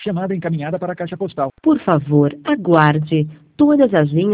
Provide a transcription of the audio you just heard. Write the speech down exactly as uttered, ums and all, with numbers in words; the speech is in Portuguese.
Chamada encaminhada para a caixa postal. Por favor, aguarde. Todas as linhas